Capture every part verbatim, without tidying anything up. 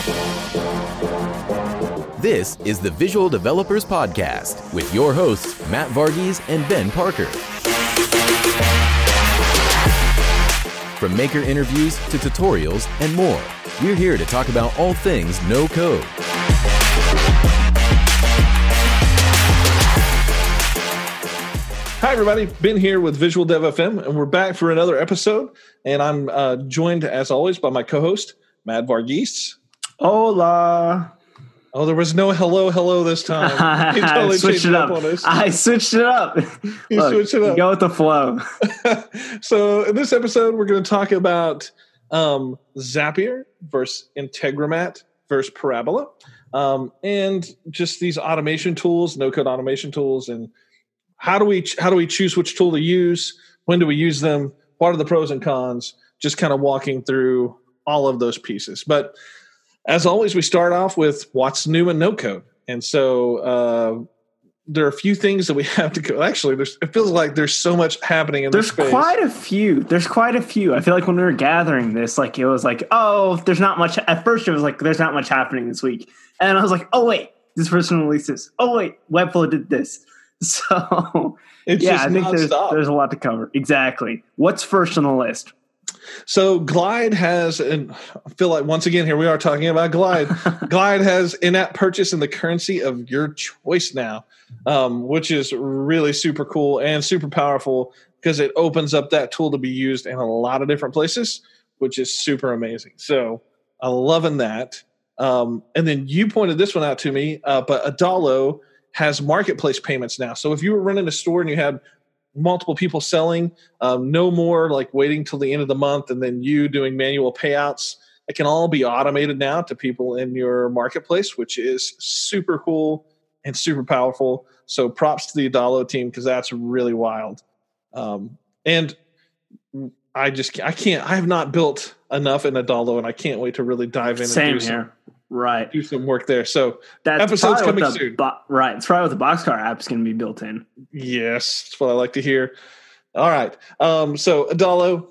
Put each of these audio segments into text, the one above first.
This is the Visual Developers Podcast with your hosts, Matt Varghese and Ben Parker. From maker interviews to tutorials and more, we're here to talk about all things no code. Hi, everybody. Ben here with Visual Dev F M, and we're back for another episode. And I'm uh, joined, as always, by my co-host, Matt Varghese. Hola. Oh, there was no hello, hello this time. He totally I switched it up. up on us. I switched it up. You Look, switched it up. Go with the flow. So in this episode, we're going to talk about um, Zapier versus Integromat versus Parabola, um, and just these automation tools, no-code automation tools, and how do we how do we choose which tool to use? When do we use them? What are the pros and cons? Just kind of walking through all of those pieces. But as always, we start off with what's new in no-code. And so uh, there are a few things that we have to go. Actually, there's, it feels like there's so much happening in there's this space. There's quite a few. There's quite a few. I feel like when we were gathering this, like it was like, oh, there's not much. At first, it was like, there's not much happening this week. And I was like, oh, wait, this person released this. Oh, wait, Webflow did this. So, it's yeah, just I think there's, there's a lot to cover. Exactly. What's first on the list? So Glide has, and I feel like once again here we are talking about Glide. Glide has in-app purchase in the currency of your choice now, um, which is really super cool and super powerful because it opens up that tool to be used in a lot of different places, which is super amazing. So I'm loving that. Um, and then you pointed this one out to me, uh, but Adalo has marketplace payments now. So if you were running a store and you had multiple people selling, um, no more like waiting till the end of the month and then you doing manual payouts. It can all be automated now to people in your marketplace, which is super cool and super powerful. So props to the Adalo team because that's really wild. Um, and I just I can't I have not built enough in Adalo, and I can't wait to really dive in. Same and do here. some, right. Do some work there. So that's episodes coming the, soon. Bo- right. It's probably what the Boxcar app is going to be built in. Yes, that's what I like to hear. All right. Um, so Adalo.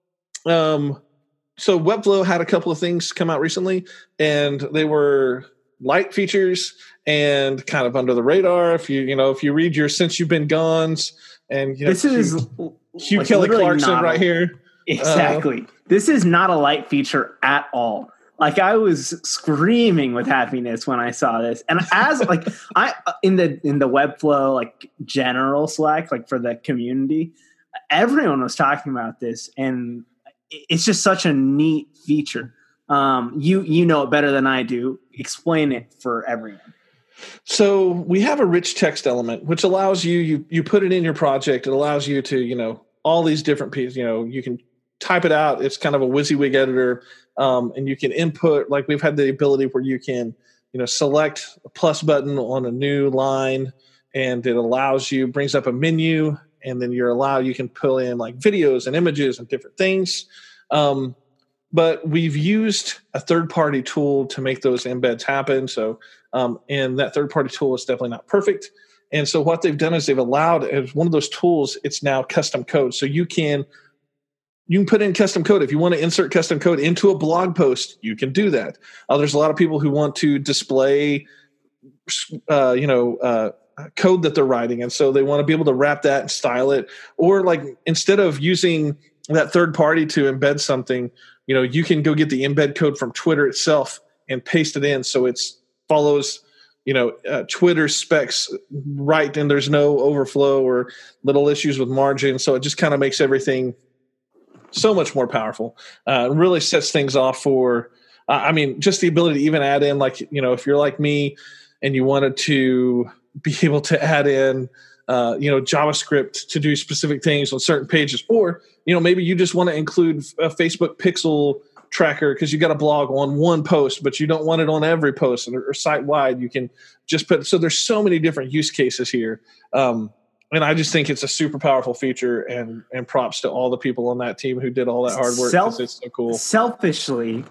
Um, so Webflow had a couple of things come out recently, and they were light features and kind of under the radar. If you you know if you read your Since You've Been Gones, and you know, this Hugh, is Hugh like Kelly Clarkson right here. Exactly. Uh, this is not a light feature at all. Like I was screaming with happiness when I saw this, and as like I in the in the Webflow like general Slack, like for the community, everyone was talking about this, and it's just such a neat feature. Um, you you know it better than I do. Explain it for everyone. So we have a rich text element, which allows you you you put it in your project. It allows you to you know all these different pieces. You know you can type it out. It's kind of a WYSIWYG editor. Um, and you can input, like we've had the ability where you can, you know, select a plus button on a new line, and it allows you, brings up a menu, and then you're allowed, you can pull in like videos and images and different things. Um, but we've used a third-party tool to make those embeds happen. So, um, and that third-party tool is definitely not perfect. And so what they've done is they've allowed, as one of those tools, it's now custom code. So you can You can put in custom code. If you want to insert custom code into a blog post, you can do that. Uh, there's a lot of people who want to display, uh, you know, uh, code that they're writing. And so they want to be able to wrap that and style it. Or like instead of using that third party to embed something, you know, you can go get the embed code from Twitter itself and paste it in. So it's follows, you know, uh, Twitter specs right. And there's no overflow or little issues with margin. So it just kind of makes everything so much more powerful. Uh, really sets things off for, uh, I mean, just the ability to even add in, like, you know, if you're like me and you wanted to be able to add in, uh, you know, JavaScript to do specific things on certain pages, or, you know, maybe you just want to include a Facebook pixel tracker because you got a blog on one post, but you don't want it on every post or, or site wide. You can just put, so there's so many different use cases here. Um, And I just think it's a super powerful feature, and, and props to all the people on that team who did all that hard work. Self, it's so cool. Selfishly,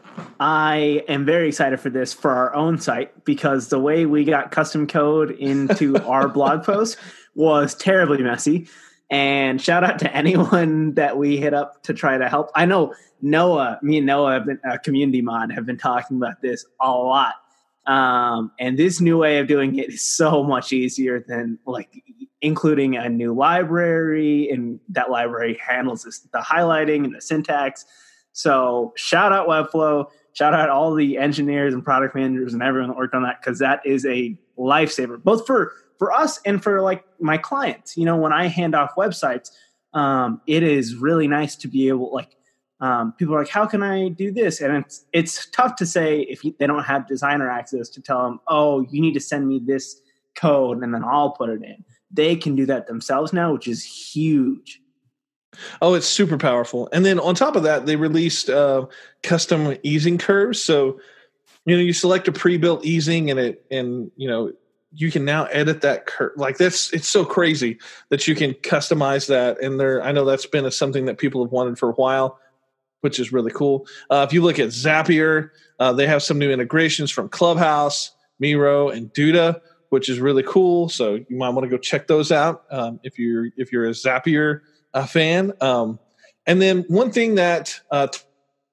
I am very excited for this for our own site, because the way we got custom code into our blog post was terribly messy. And shout out to anyone that we hit up to try to help. I know Noah, me and Noah have been a community mod have been talking about this a lot. Um, and this new way of doing it is so much easier than like including a new library, and that library handles this, the highlighting and the syntax. So shout out Webflow, shout out all the engineers and product managers and everyone that worked on that, because that is a lifesaver, both for, for us and for like my clients. You know, when I hand off websites, um, it is really nice to be able, like, um, people are like, how can I do this? And it's, it's tough to say if you, they don't have designer access to tell them, oh, you need to send me this code and then I'll put it in. They can do that themselves now, which is huge. Oh, it's super powerful. And then on top of that, they released uh, custom easing curves. So, you know, you select a pre-built easing and it, and, you know, you can now edit that curve. Like that's, it's so crazy that you can customize that. And there, I know that's been a, something that people have wanted for a while, which is really cool. Uh, if you look at Zapier, uh, they have some new integrations from Clubhouse, Miro, and Duda, which is really cool. So you might want to go check those out um, if you're if you're a Zapier uh, fan. Um, and then one thing that uh, t-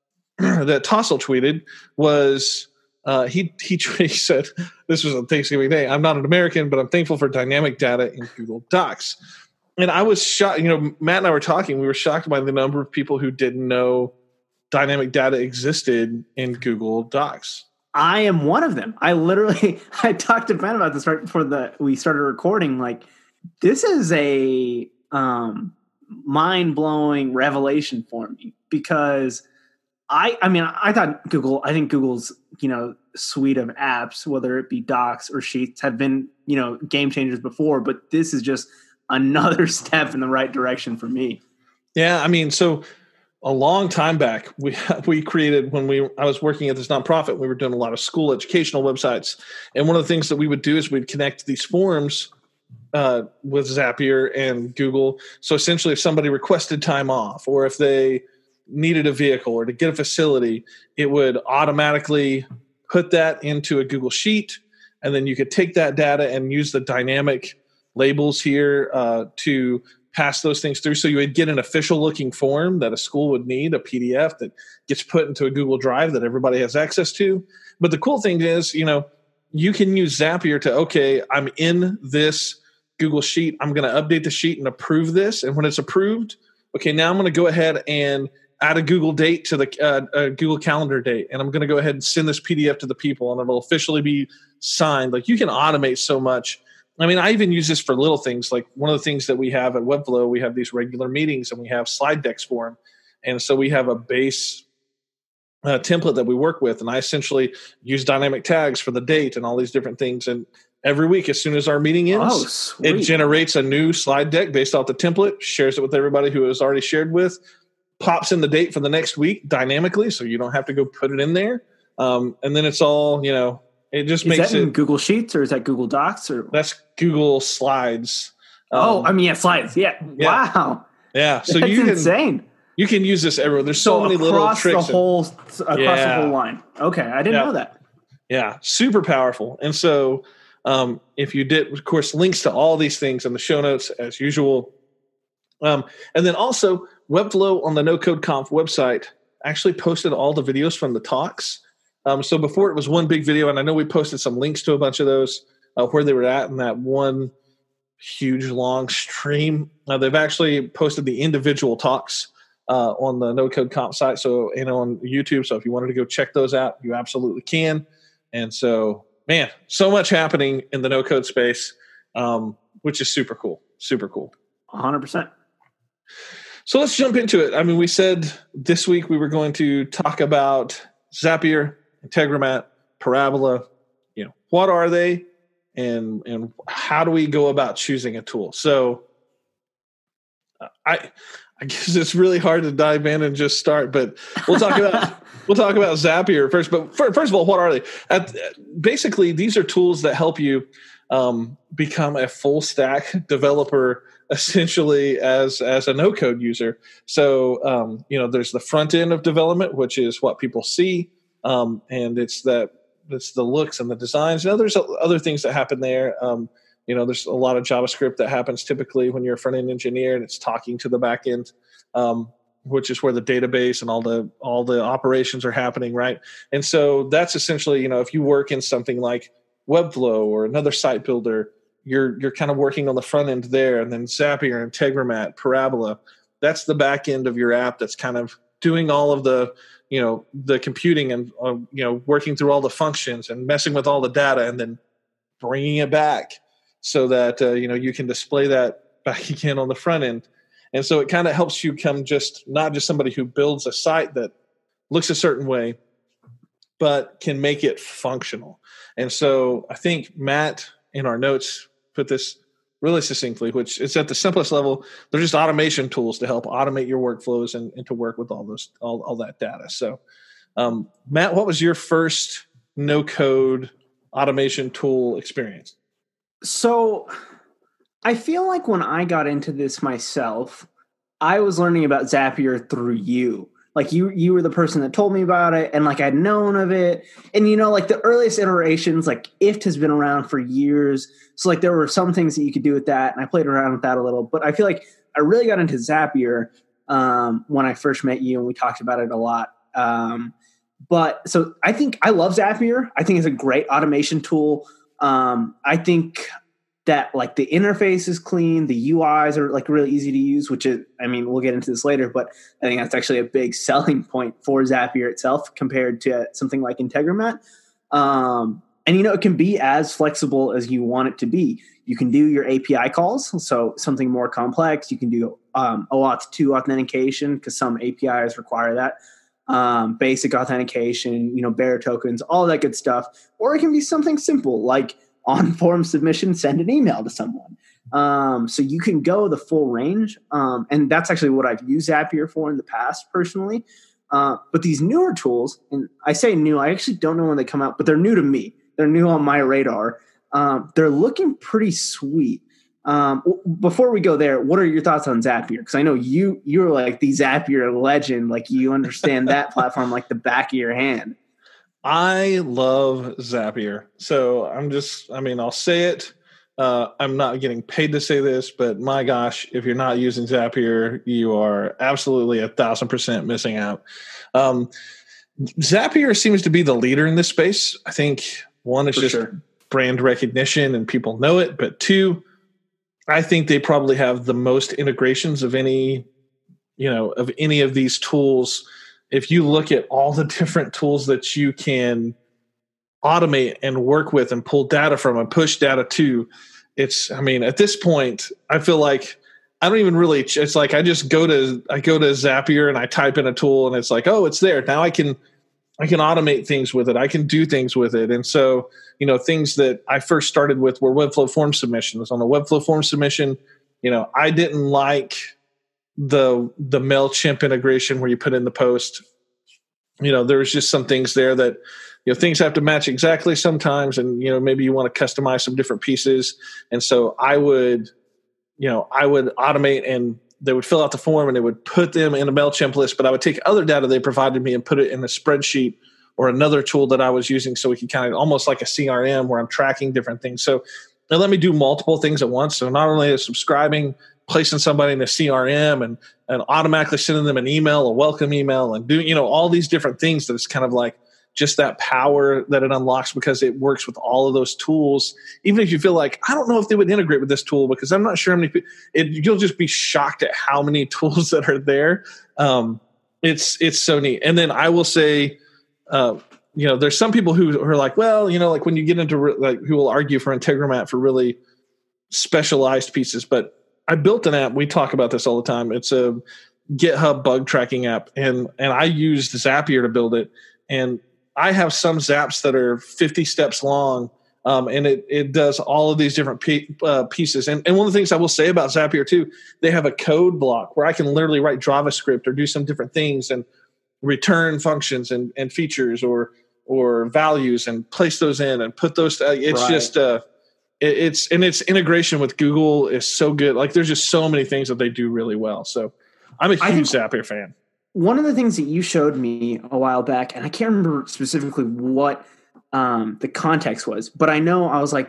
that Tossel tweeted was uh, he he he said, this was on Thanksgiving Day, I'm not an American, but I'm thankful for dynamic data in Google Docs. And I was shocked. You know, Matt and I were talking. We were shocked by the number of people who didn't know dynamic data existed in Google Docs. I am one of them. I literally, I talked to Ben about this right before the we started recording. Like, this is a um, mind-blowing revelation for me, because I, I mean, I thought Google, I think Google's, you know, suite of apps, whether it be Docs or Sheets, have been, you know, game changers before, but this is just another step in the right direction for me. Yeah, I mean, so a long time back, we we created, when we I was working at this nonprofit, we were doing a lot of school educational websites, and one of the things that we would do is we'd connect these forms uh, with Zapier and Google. So essentially, if somebody requested time off, or if they needed a vehicle or to get a facility, it would automatically put that into a Google Sheet, and then you could take that data and use the dynamic labels here uh, to pass those things through. So you would get an official looking form that a school would need, a P D F that gets put into a Google Drive that everybody has access to. But the cool thing is, you know, you can use Zapier to, okay, I'm in this Google Sheet. I'm going to update the sheet and approve this. And when it's approved, okay, now I'm going to go ahead and add a Google date to the uh, a Google Calendar date. And I'm going to go ahead and send this P D F to the people, and it'll officially be signed. Like, you can automate so much. I mean, I even use this for little things. Like, one of the things that we have at Webflow, we have these regular meetings and we have slide decks for them. And so we have a base uh, template that we work with. And I essentially use dynamic tags for the date and all these different things. And every week, as soon as our meeting ends, oh, it generates a new slide deck based off the template, shares it with everybody who has already shared with, pops in the date for the next week dynamically, so you don't have to go put it in there. Um, and then it's all, you know, it just is makes that in it Google Sheets, or is that Google Docs? Or that's Google Slides. Um, oh, I mean, yeah, slides. Yeah. yeah. Wow. Yeah. So That's you can, insane. You can use this everywhere. There's so, so many little tricks. Across the whole, across yeah. the whole line. Okay. I didn't yeah. know that. Yeah. Super powerful. And so um, if you did, of course, links to all these things in the show notes as usual. Um, and then also Webflow on the No Code Conf website actually posted all the videos from the talks. Um, so before it was one big video, and I know we posted some links to a bunch of those uh, where they were at in that one huge long stream. Uh, they've actually posted the individual talks uh, on the No Code Conf site, so and on YouTube. So if you wanted to go check those out, you absolutely can. And so, man, so much happening in the no code space, um, which is super cool. Super cool. one hundred percent. So let's jump into it. I mean, we said this week we were going to talk about Zapier, Integromat, Parabola. You know, what are they, and and how do we go about choosing a tool? So, uh, I I guess it's really hard to dive in and just start, but we'll talk about we'll talk about Zapier first. But for, first of all, what are they? At, basically, these are tools that help you um, become a full stack developer, essentially as as a no code user. So um, you know, there's the front end of development, which is what people see. Um, and it's that it's the looks and the designs. You know, there's other things that happen there. Um, You know, there's a lot of JavaScript that happens typically when you're a front end engineer and it's talking to the back end, um, which is where the database and all the all the operations are happening, right? And so that's essentially, you know, if you work in something like Webflow or another site builder, you're you're kind of working on the front end there, and then Zapier, Integromat, Parabola, that's the back end of your app that's kind of doing all of the, you know, the computing and, uh, you know, working through all the functions and messing with all the data and then bringing it back so that, uh, you know, you can display that back again on the front end. And so it kind of helps you come just not just somebody who builds a site that looks a certain way, but can make it functional. And so I think Matt in our notes put this really succinctly, which is at the simplest level. They're just automation tools to help automate your workflows and, and to work with all those, all, all that data. So, um, Matt, what was your first no code automation tool experience? So I feel like when I got into this myself, I was learning about Zapier through you. Like you, you were the person that told me about it, and like I'd known of it. And you know, like the earliest iterations, like I F T has been around for years. So like there were some things that you could do with that, and I played around with that a little. But I feel like I really got into Zapier um, when I first met you, and we talked about it a lot. Um, but so I think I love Zapier. I think it's a great automation tool. Um, I think that like the interface is clean, the U Is are like really easy to use, which is, I mean, we'll get into this later, but I think that's actually a big selling point for Zapier itself compared to something like Integromat. Um, and, you know, it can be as flexible as you want it to be. You can do your A P I calls, so something more complex. You can do um, OAuth two authentication because some A P Is require that. Um, basic authentication, you know, bearer tokens, all that good stuff. Or it can be something simple like on form submission, send an email to someone. Um, so you can go the full range. Um, and that's actually what I've used Zapier for in the past personally. Uh, but these newer tools, and I say new, I actually don't know when they come out, but they're new to me. They're new on my radar. Um, they're looking pretty sweet. Um, w- before we go there, what are your thoughts on Zapier? Because I know you, you're like the Zapier legend. Like you understand that platform like the back of your hand. I love Zapier. So I'm just, I mean, I'll say it. Uh, I'm not getting paid to say this, but my gosh, if you're not using Zapier, you are absolutely a thousand percent missing out. Um, Zapier seems to be the leader in this space. I think one is For just sure. brand recognition and people know it, but two, I think they probably have the most integrations of any, you know, of any of these tools. If you look at all the different tools that you can automate and work with and pull data from and push data to, it's, I mean, at this point, I feel like I don't even really, it's like I just go to, I go to Zapier and I type in a tool and it's like, oh, it's there. Now I can, I can automate things with it. I can do things with it. And so, you know, things that I first started with were Webflow form submissions. On a Webflow form submission, you know, I didn't like the the MailChimp integration where you put in the post. You know, there's just some things there that, you know, things have to match exactly sometimes, and, you know, maybe you want to customize some different pieces. And so I would, you know, I would automate, and they would fill out the form and they would put them in a MailChimp list, but I would take other data they provided me and put it in a spreadsheet or another tool that I was using, so we could kind of almost like a C R M where I'm tracking different things. So they let me do multiple things at once. So not only is subscribing, placing somebody in a C R M and, and automatically sending them an email, a welcome email, and doing, you know, all these different things that it's kind of like just that power that it unlocks because it works with all of those tools. Even if you feel like, I don't know if they would integrate with this tool because I'm not sure how many people, it, you'll just be shocked at how many tools that are there. Um, it's, it's so neat. And then I will say, uh, you know, there's some people who are like, well, you know, like when you get into re- like who will argue for Integromat for really specialized pieces, but I built an app. We talk about this all the time. It's a GitHub bug tracking app, and and I used Zapier to build it. And I have some zaps that are fifty steps long, um, and it it does all of these different pe- uh, pieces. And and one of the things I will say about Zapier too, they have a code block where I can literally write JavaScript or do some different things and return functions and, and features or or values and place those in and put those. Uh, it's Right. just. Uh, It's and its integration with Google is so good. Like there's just so many things that they do really well. So I'm a I huge think- Zapier fan. One of the things that you showed me a while back, and I can't remember specifically what um, the context was, but I know I was like,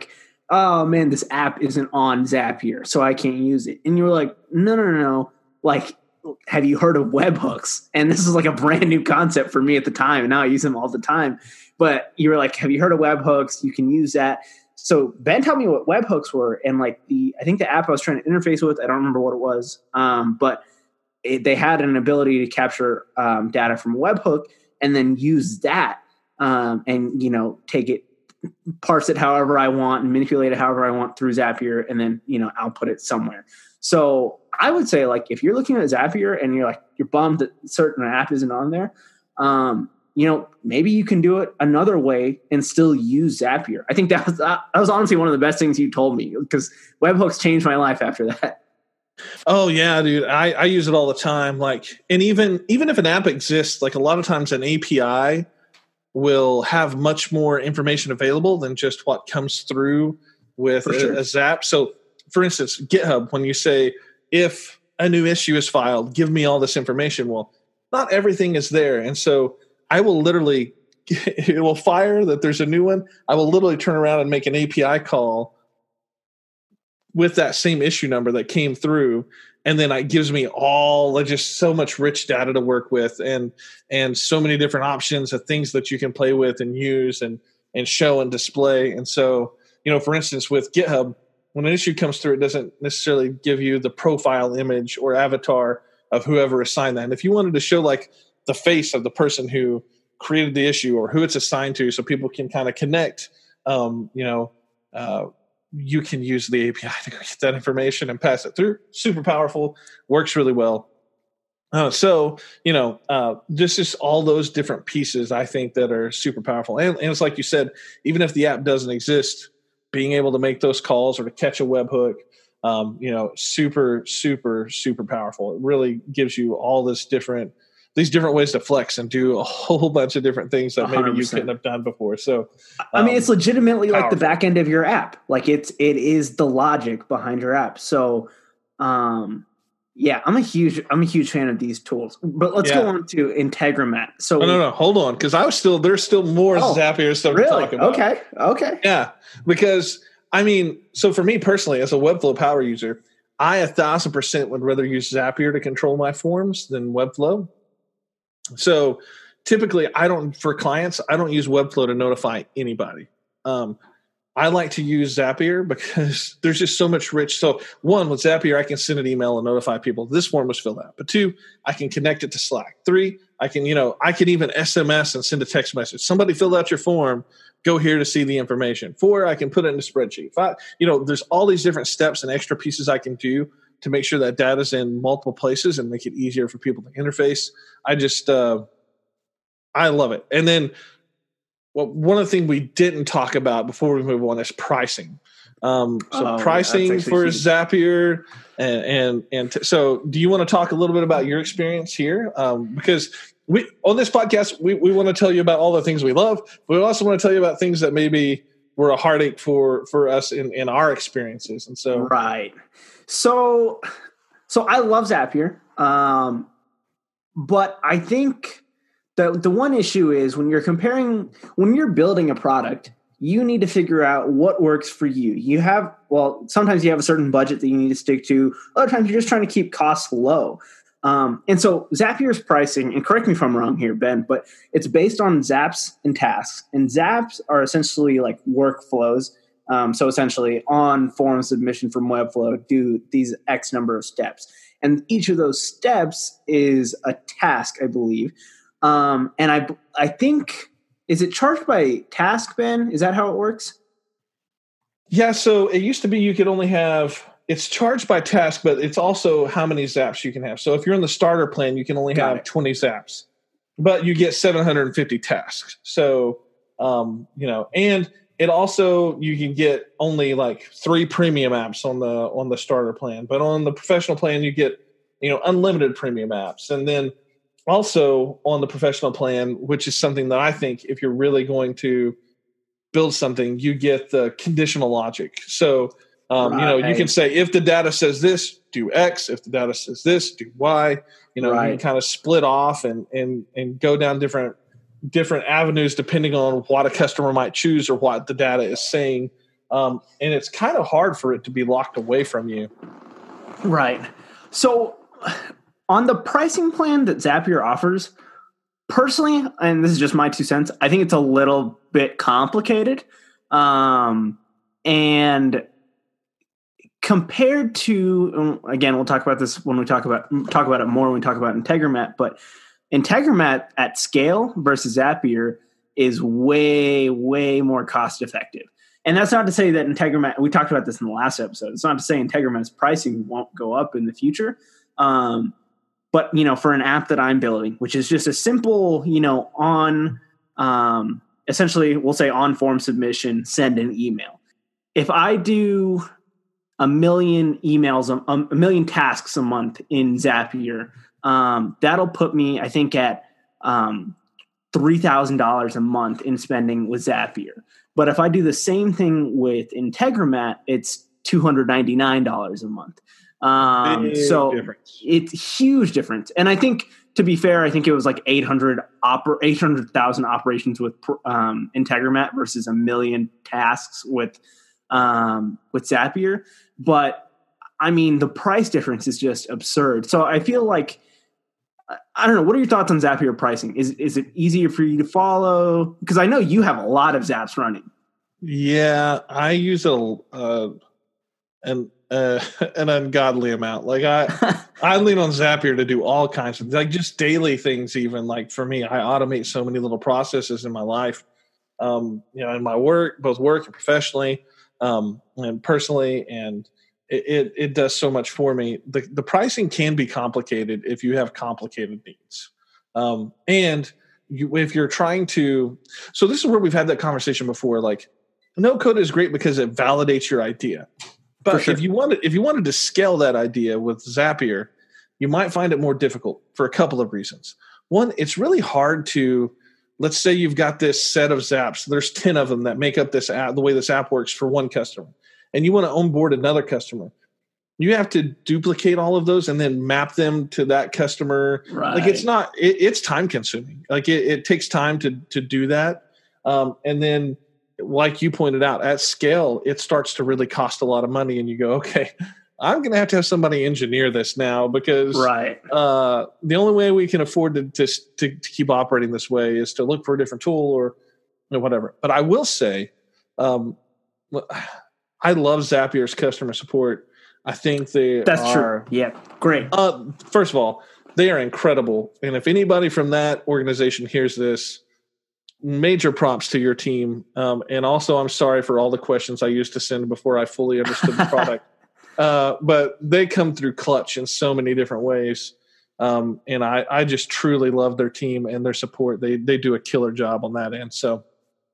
oh man, this app isn't on Zapier, so I can't use it. And you were like, no, no, no, no. Like, have you heard of webhooks? And this is like a brand new concept for me at the time. And now I use them all the time. But you were like, have you heard of webhooks? You can use that. So Ben told me what webhooks were. And like the, I think the app I was trying to interface with, I don't remember what it was. Um, but it, they had an ability to capture um, data from a webhook and then use that um, and, you know, take it, parse it however I want and manipulate it however I want through Zapier and then, you know, output it somewhere. So I would say, like, if you're looking at Zapier and you're like, you're bummed that certain app isn't on there, um, you know, maybe you can do it another way and still use Zapier. I think that was, that was honestly one of the best things you told me, because webhooks changed my life after that. Oh yeah, dude. I, I use it all the time. Like, and even, even if an app exists, like a lot of times an A P I will have much more information available than just what comes through with a, sure. a Zap. So for instance, GitHub, when you say, if a new issue is filed, give me all this information. Well, not everything is there. And so I will literally, it will fire that there's a new one. I will literally turn around and make an A P I call with that same issue number that came through. And then it gives me all like, just so much rich data to work with, and, and so many different options of things that you can play with and use and, and show and display. And so, you know, for instance, with GitHub, when an issue comes through, it doesn't necessarily give you the profile image or avatar of whoever assigned that. And if you wanted to show like the face of the person who created the issue or who it's assigned to, so people can kind of connect, um, you know, uh, you can use the A P I to get that information and pass it through. Super powerful, works really well. Uh, so, you know, uh, this is all those different pieces I think that are super powerful. And, and it's like you said, even if the app doesn't exist, being able to make those calls or to catch a webhook, um, you know, super, super, super powerful. It really gives you all this different, these different ways to flex and do a whole bunch of different things that maybe one hundred percent you couldn't have done before. So, um, I mean, it's legitimately powerful. Like the back end of your app. Like it's, it is the logic behind your app. So, um, yeah, I'm a huge, I'm a huge fan of these tools, but let's yeah. go on to Integromat. So no, no, no, hold on. Cause I was still, there's still more oh, Zapier stuff really? to talk about. Okay. Okay. Yeah. Because I mean, so for me personally, as a Webflow power user, I a thousand percent would rather use Zapier to control my forms than Webflow. So typically I don't, for clients, I don't use Webflow to notify anybody. Um, I like to use Zapier because there's just so much rich. So one, with Zapier, I can send an email and notify people this form was filled out. But two, I can connect it to Slack. Three, I can, you know, I can even S M S and send a text message. Somebody filled out your form. Go here to see the information. Four, I can put it in a spreadsheet. Five, you know, there's all these different steps and extra pieces I can do to make sure that data's in multiple places and make it easier for people to interface. I just, uh, I love it. And then, well, one of the things we didn't talk about before we move on is pricing. Um, so oh, pricing for huge. Zapier, and and, and t- so do you want to talk a little bit about your experience here? Um, because we on this podcast we, we want to tell you about all the things we love, but we also want to tell you about things that maybe were a heartache for for us in, in our experiences. And so right. So so I love Zapier, um, but I think. The the one issue is when you're comparing, when you're building a product, you need to figure out what works for you. You have, well, sometimes you have a certain budget that you need to stick to. Other times you're just trying to keep costs low. Um, and so Zapier's pricing, and correct me if I'm wrong here, Ben, but it's based on Zaps and tasks. And Zaps are essentially like workflows. Um, so essentially on form submission from Webflow, do these X number of steps. And each of those steps is a task, I believe. Um, and I, I think, is it charged by task, Ben? Is that how it works? Yeah. So it used to be you could only have, it's charged by task, but it's also how many zaps you can have. So if you're in the starter plan, you can only Got have it. twenty zaps, but you get seven hundred fifty tasks. So, um, you know, and it also, you can get only like three premium apps on the, on the starter plan, but on the professional plan, you get, you know, unlimited premium apps. And then also on the professional plan, which is something that I think if you're really going to build something, you get the conditional logic. So, um, right. you know, you can say, if the data says this, do X. If the data says this, do Y. You know, right. you can kind of split off and, and, and go down different, different avenues depending on what a customer might choose or what the data is saying um, and it's kind of hard for it to be locked away from you. Right. So on the pricing plan that Zapier offers, personally, and this is just my two cents, I think it's a little bit complicated. Um, and compared to, again, we'll talk about this when we talk about talk about it more when we talk about Integromat, but Integromat at scale versus Zapier is way, way more cost effective. And that's not to say that Integromat, we talked about this in the last episode, it's not to say Integromat's pricing won't go up in the future. Um, but, you know, for an app that I'm building, which is just a simple, you know, on, um, essentially we'll say on form submission, send an email. If I do a million emails, a, a million tasks a month in Zapier, um, that'll put me, I think, at um, three thousand dollars a month in spending with Zapier. But if I do the same thing with Integromat, it's two hundred ninety-nine dollars a month. Um, Big so difference. It's huge difference. And I think, to be fair, I think it was like eight hundred oper- eight hundred thousand operations with um, Integromat versus a million tasks with um, with Zapier. But I mean, the price difference is just absurd. So I feel like, I don't know. What are your thoughts on Zapier pricing? Is is it easier for you to follow? Because I know you have a lot of Zaps running. Yeah, I use a uh, an uh, an ungodly amount. Like I I lean on Zapier to do all kinds of like just daily things. Even like for me, I automate so many little processes in my life. Um, you know, in my work, both work and professionally, um, and personally, and it, it it does so much for me. The the pricing can be complicated if you have complicated needs, um, and you, if you're trying to. So this is where we've had that conversation before. Like, no code is great because it validates your idea. But sure. if you wanted, if you wanted to scale that idea with Zapier, you might find it more difficult for a couple of reasons. One, it's really hard to, let's say you've got this set of Zaps. There's ten of them that make up this app, the way this app works for one customer, and you want to onboard another customer. You have to duplicate all of those and then map them to that customer. Right. Like it's not, it, it's time consuming. Like it, it takes time to to do that, um, and then. Like you pointed out, at scale, it starts to really cost a lot of money, and you go, okay, I'm going to have to have somebody engineer this now because right. uh, the only way we can afford to, to to keep operating this way is to look for a different tool or you know, whatever. But I will say, um, I love Zapier's customer support. I think they That's are, true. Yeah, great. Uh, first of all, they are incredible, and if anybody from that organization hears this, major props to your team. Um, and also, I'm sorry for all the questions I used to send before I fully understood the product. uh, but they come through clutch in so many different ways. Um, and I, I just truly love their team and their support. They they do a killer job on that end. So,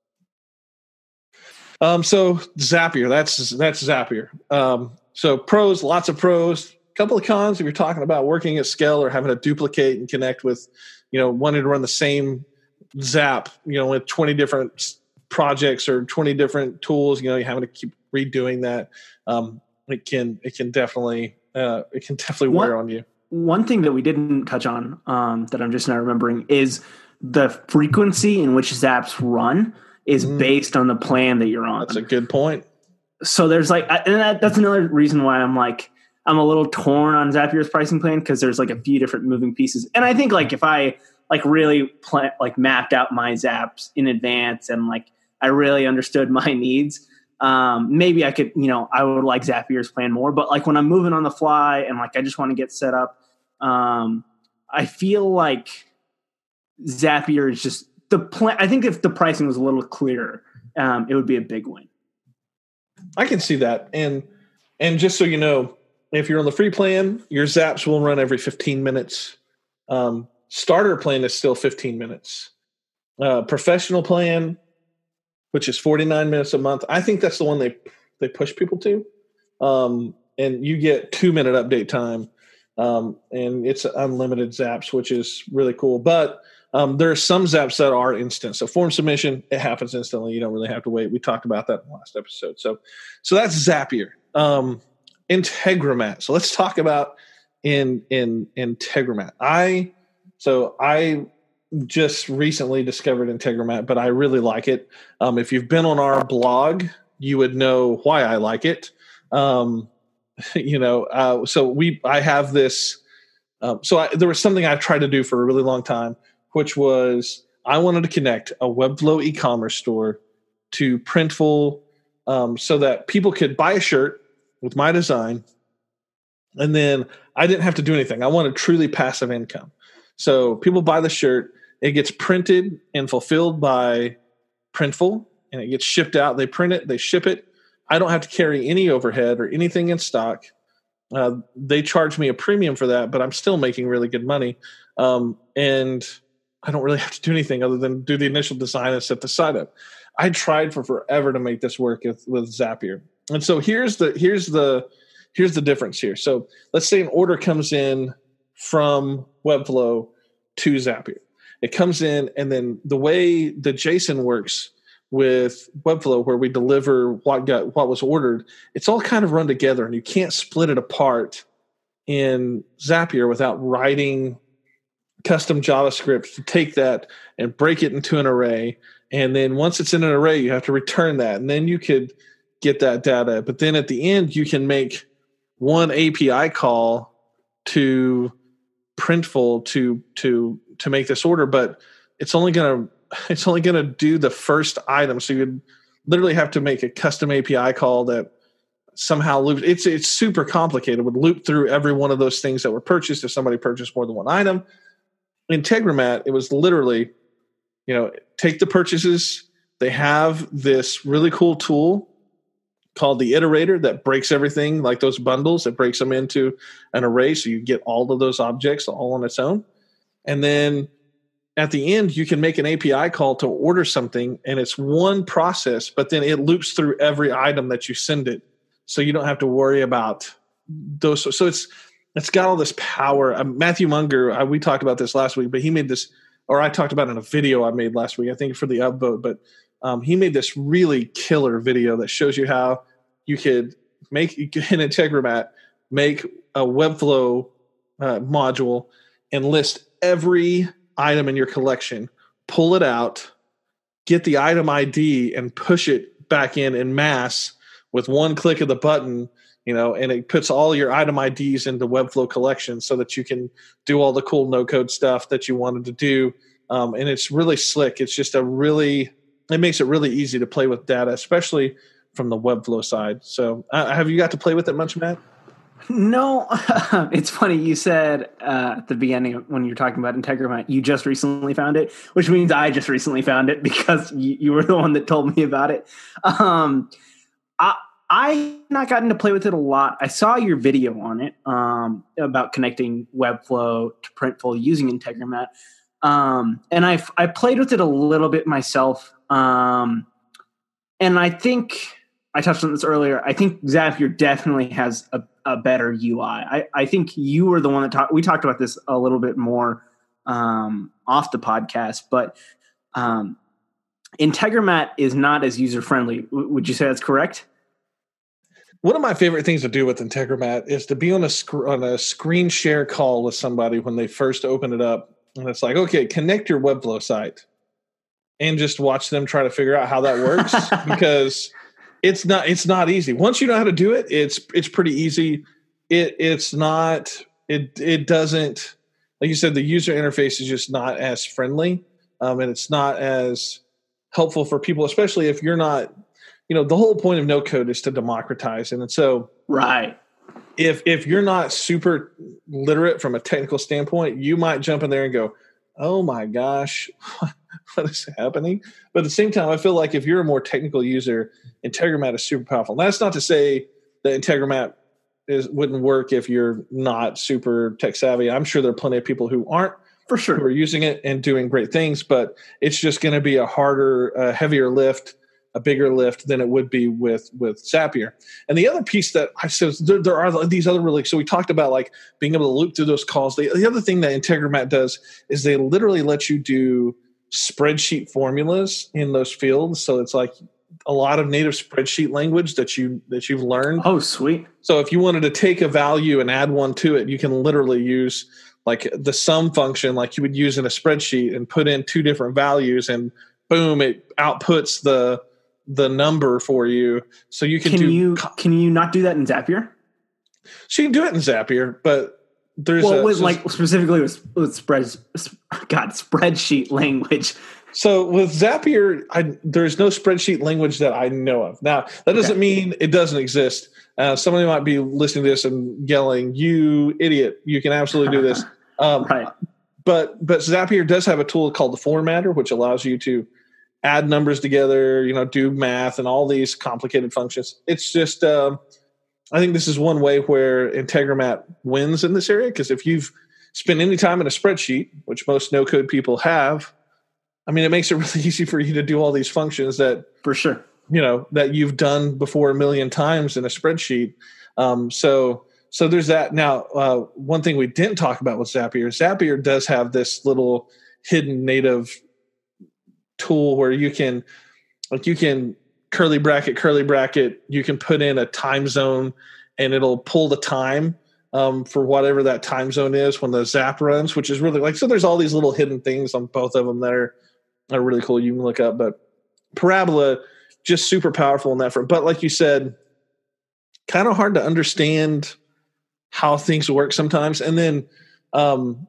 um, so Zapier, that's that's Zapier. Um, so pros, lots of pros. Couple of cons if you're talking about working at scale or having to duplicate and connect with, you know, wanting to run the same Zap, you know, with twenty different projects or twenty different tools, you know, you're having to keep redoing that. Um, it can, it can definitely, uh, it can definitely One, wear on you. One thing that we didn't touch on, um, that I'm just not remembering is the frequency in which Zaps run is mm. based on the plan that you're on. That's a good point. So there's like, and that, that's another reason why I'm like, I'm a little torn on Zapier's pricing plan because there's like a few different moving pieces. And I think like if I, like really plan, like mapped out my Zaps in advance and like I really understood my needs. Um, maybe I could, you know, I would like Zapier's plan more, but like when I'm moving on the fly and like, I just want to get set up. Um, I feel like Zapier is just the plan. I think if the pricing was a little clearer, um, it would be a big win. I can see that. And, and just so you know, if you're on the free plan, your Zaps will run every fifteen minutes. Um, Starter plan is still fifteen minutes. Uh, professional plan, which is forty-nine minutes a month. I think that's the one they they push people to. Um, and you get two minute update time. Um, and it's unlimited Zaps, which is really cool. But um, there are some Zaps that are instant. So form submission, it happens instantly. You don't really have to wait. We talked about that in the last episode. So, so that's Zapier. Um, Integromat. So let's talk about in in Integromat. I So I just recently discovered Integromat, but I really like it. Um, if you've been on our blog, you would know why I like it. Um, you know, uh, so we, I have this, um, so I, there was something I've tried to do for a really long time, which was I wanted to connect a Webflow e-commerce store to Printful, um, so that people could buy a shirt with my design, and then I didn't have to do anything. I wanted truly passive income. So people buy the shirt, it gets printed and fulfilled by Printful, and it gets shipped out. They print it, they ship it. I don't have to carry any overhead or anything in stock. Uh, they charge me a premium for that, but I'm still making really good money. Um, and I don't really have to do anything other than do the initial design and set the site up. I tried for forever to make this work with, with Zapier. And so here's the here's the here's the difference here. So let's say an order comes in from Webflow to Zapier. It comes in, and then the way the JSON works with Webflow, where we deliver what got what was ordered, it's all kind of run together, and you can't split it apart in Zapier without writing custom JavaScript to take that and break it into an array. And then once it's in an array, you have to return that, and then you could get that data. But then at the end, you can make one A P I call to Printful to to to make this order, but it's only going to it's only going to do the first item. So you'd literally have to make a custom A P I call that somehow loops. It's it's super complicated. It would loop through every one of those things that were purchased if somebody purchased more than one item. In Integromat, it was literally, you know, take the purchases. They have this really cool tool called the iterator that breaks everything, like those bundles. It breaks them into an array, so you get all of those objects all on its own. And then at the end, you can make an A P I call to order something, and it's one process, but then it loops through every item that you send it. So you don't have to worry about those. So it's it's got all this power. Uh, Matthew Munger, uh, we talked about this last week, but he made this, or I talked about it in a video I made last week, I think for the upvote, but um, he made this really killer video that shows you how you could make, you could, in Integromat, make a Webflow uh, module and list every item in your collection, pull it out, get the item I D, and push it back in in mass with one click of the button, you know, and it puts all your item I Ds into Webflow collections so that you can do all the cool no-code stuff that you wanted to do. Um, and it's really slick. It's just a really, it makes it really easy to play with data, especially from the Webflow side. So uh, have you got to play with it much, Matt? No, it's funny. You said uh, at the beginning when you were talking about Integromat, you just recently found it, which means I just recently found it because you, you were the one that told me about it. Um, I I not gotten to play with it a lot. I saw your video on it um, about connecting Webflow to Printful using Integromat, um, and I I played with it a little bit myself, um, and I think. I touched on this earlier. I think Zapier definitely has a, a better U I. I, I think you were the one that talked. We talked about this a little bit more um, off the podcast, but um, Integromat is not as user friendly. W- would you say that's correct? One of my favorite things to do with Integromat is to be on a sc- on a screen share call with somebody when they first open it up, and it's like, okay, connect your Webflow site, and just watch them try to figure out how that works because. It's not. It's not easy. Once you know how to do it, it's it's pretty easy. It it's not. It it doesn't. Like you said, the user interface is just not as friendly, um, and it's not as helpful for people, especially if you're not. You know, the whole point of no code is to democratize, and so right. If if you're not super literate from a technical standpoint, you might jump in there and go, "Oh my gosh, what is happening?" But at the same time, I feel like if you're a more technical user, Integromat is super powerful. And that's not to say that Integromat is wouldn't work if you're not super tech savvy. I'm sure there are plenty of people who aren't, for sure, who are using it and doing great things. But it's just going to be a harder, uh, heavier lift, a bigger lift than it would be with with Zapier. And the other piece that I said, there, there are these other really. So we talked about like being able to loop through those calls. The, the other thing that Integromat does is they literally let you do spreadsheet formulas in those fields. So it's like a lot of native spreadsheet language that you that you've learned. Oh, sweet. So if you wanted to take a value and add one to it, you can literally use like the sum function like you would use in a spreadsheet and put in two different values, and boom, it outputs the the number for you, so you can, can do. You, can you not do that in Zapier? So you can do it in Zapier, but there's well, a, with so, like specifically with, with spread, God, spreadsheet language. So with Zapier, I, there's no spreadsheet language that I know of. Now that doesn't okay. mean it doesn't exist. Uh, somebody might be listening to this and yelling, "You idiot! You can absolutely do this." Um, right. But but Zapier does have a tool called the Formatter, which allows you to add numbers together, you know, do math and all these complicated functions. It's just, um, I think this is one way where Integromat wins in this area, because if you've spent any time in a spreadsheet, which most no-code people have, I mean, it makes it really easy for you to do all these functions that, for sure, you know, that you've done before a million times in a spreadsheet. Um, so, so there's that. Now, uh, one thing we didn't talk about with Zapier, Zapier does have this little hidden native tool where you can, like, you can curly bracket, curly bracket, you can put in a time zone and it'll pull the time um, for whatever that time zone is when the Zap runs, which is really like, so there's all these little hidden things on both of them that are, are really cool. You can look up, but Parabola, just super powerful in that front. But like you said, kind of hard to understand how things work sometimes. And then, um,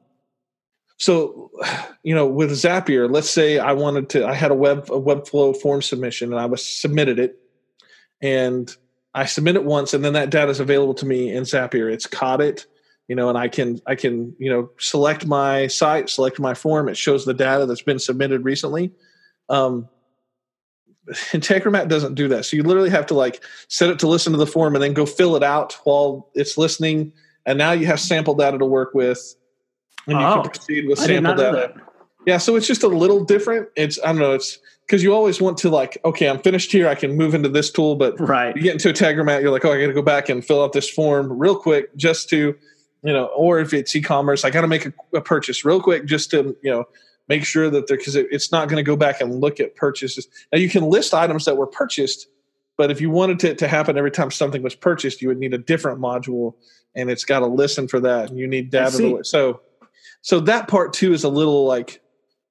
so, you know, with Zapier, let's say I wanted to, I had a web, a Webflow form submission and I was submitted it, and I submit it once, and then that data is available to me in Zapier. It's caught it, you know, and I can, I can, you know, select my site, select my form. It shows the data that's been submitted recently. Um, Integromat doesn't do that. So you literally have to like set it to listen to the form and then go fill it out while it's listening. And now you have sample data to work with. And you oh, can proceed with sample data. That. Yeah, so it's just a little different. It's I don't know. It's because you always want to like, okay, I'm finished here. I can move into this tool, but right. you get into Integromat, you're like, oh, I got to go back and fill out this form real quick just to, you know, or if it's e-commerce, I got to make a, a purchase real quick just to, you know, make sure that they're because it, it's not going to go back and look at purchases. Now you can list items that were purchased, but if you wanted it to, to happen every time something was purchased, you would need a different module, and it's got to listen for that, and you need data. To, so. So that part too is a little like,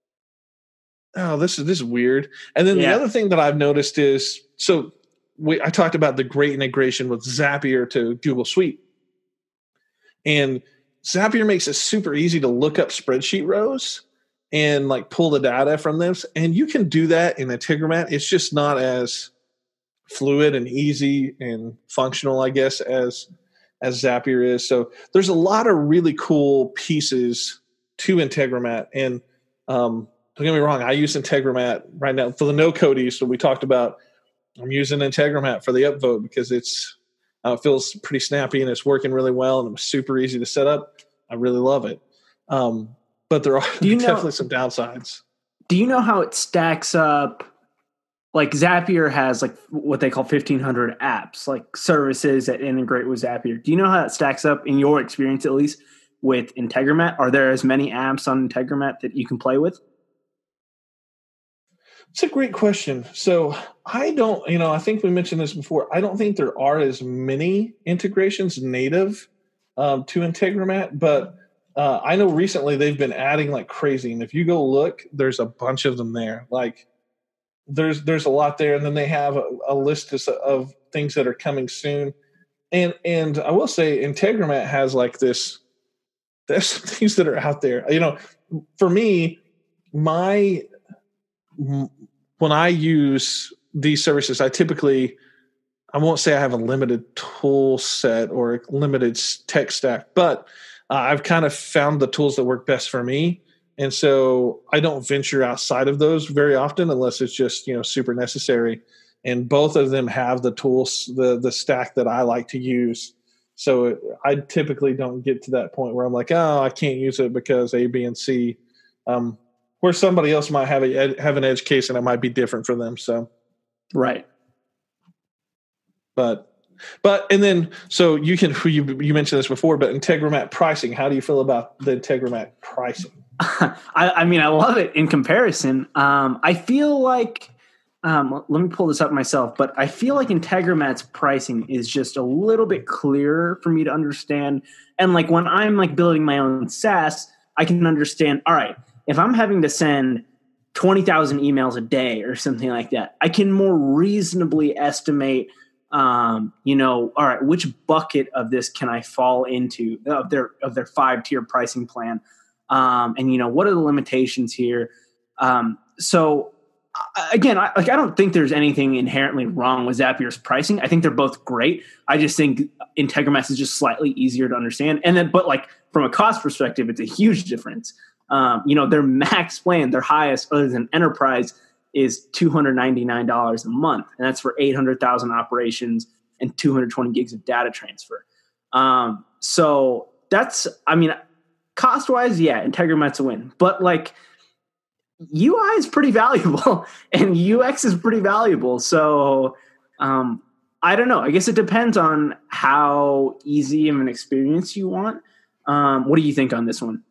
oh, this is this is weird. And then yeah. the other thing that I've noticed is, so we, I talked about the great integration with Zapier to Google Suite, and Zapier makes it super easy to look up spreadsheet rows and like pull the data from them. And you can do that in Integromat. It's just not as fluid and easy and functional, I guess, as as Zapier is. So there's a lot of really cool pieces to Integromat. And um, don't get me wrong, I use Integromat right now for the no-code. So we talked about, I'm using Integromat for the upvote because it's uh, it feels pretty snappy and it's working really well and it's super easy to set up. I really love it. Um, but there are you definitely know, some downsides. Do you know how it stacks up? Like Zapier has like what they call fifteen hundred apps, like services that integrate with Zapier. Do you know how that stacks up in your experience, at least with Integromat? Are there as many apps on Integromat that you can play with? It's a great question. So I don't, you know, I think we mentioned this before. I don't think there are as many integrations native um, to Integromat, but uh, I know recently they've been adding like crazy. And if you go look, there's a bunch of them there. Like, There's there's a lot there, and then they have a, a list of, of things that are coming soon. And and I will say Integromat has like this, there's some things that are out there. You know, for me, my when I use these services, I typically, I won't say I have a limited tool set or a limited tech stack, but uh, I've kind of found the tools that work best for me. And so I don't venture outside of those very often unless it's just, you know, super necessary. And both of them have the tools, the the stack that I like to use. So I typically don't get to that point where I'm like, oh, I can't use it because A, B, and C. Um, where somebody else might have a have an edge case and it might be different for them. So, right. But, but and then so you can you you mentioned this before, but Integromat pricing. How do you feel about the Integromat pricing? I, I mean, I love it in comparison. Um, I feel like, um, let me pull this up myself, but I feel like Integromat's pricing is just a little bit clearer for me to understand. And like when I'm like building my own SaaS, I can understand, all right, if I'm having to send twenty thousand emails a day or something like that, I can more reasonably estimate, um, you know, all right, which bucket of this can I fall into of their of their five tier pricing plan, um, and you know, what are the limitations here? Um, so again, I, like I don't think there's anything inherently wrong with Zapier's pricing. I think they're both great. I just think Integromat is just slightly easier to understand. And then, but like from a cost perspective, it's a huge difference. Um, you know, their max plan, their highest other than enterprise, is two hundred ninety-nine dollars a month. And that's for eight hundred thousand operations and two hundred twenty gigs of data transfer. Um, so that's, I mean, cost wise, yeah, Integromat's a win. But like, U I is pretty valuable and U X is pretty valuable. So um, I don't know. I guess it depends on how easy of an experience you want. Um, what do you think on this one?